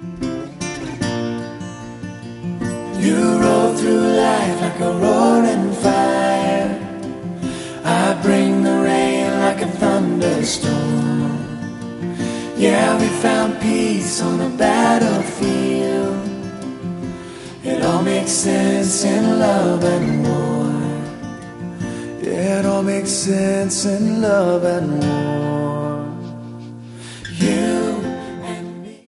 You roll through life like a roaring fire. I bring the rain like a thunderstorm. Yeah, we found peace on the battlefield. It all makes sense in love and war. Yeah, it all makes sense in love and war.